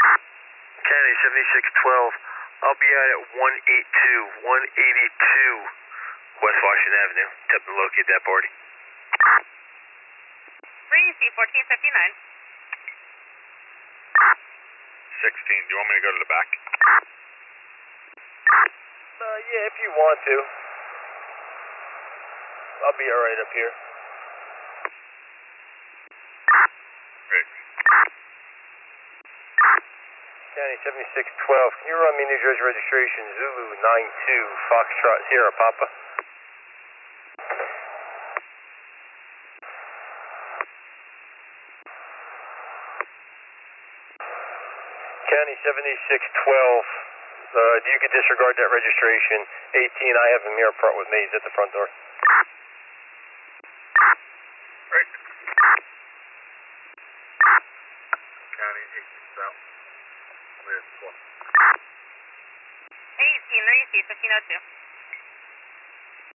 County 7612, I'll be out at 182 West Washington Avenue. Attempt to locate that party. Breezy, 1459. 16, do you want me to go to the back? Yeah, if you want to. I'll be alright up here. Great. County 7612, can you run me New Jersey registration Zulu 92 Foxtrot Sierra Papa? County 7612, you could disregard that registration. 18, I have him here up front with me. He's at the front door. Great. County 18 South. With 18, Breezy, 1502.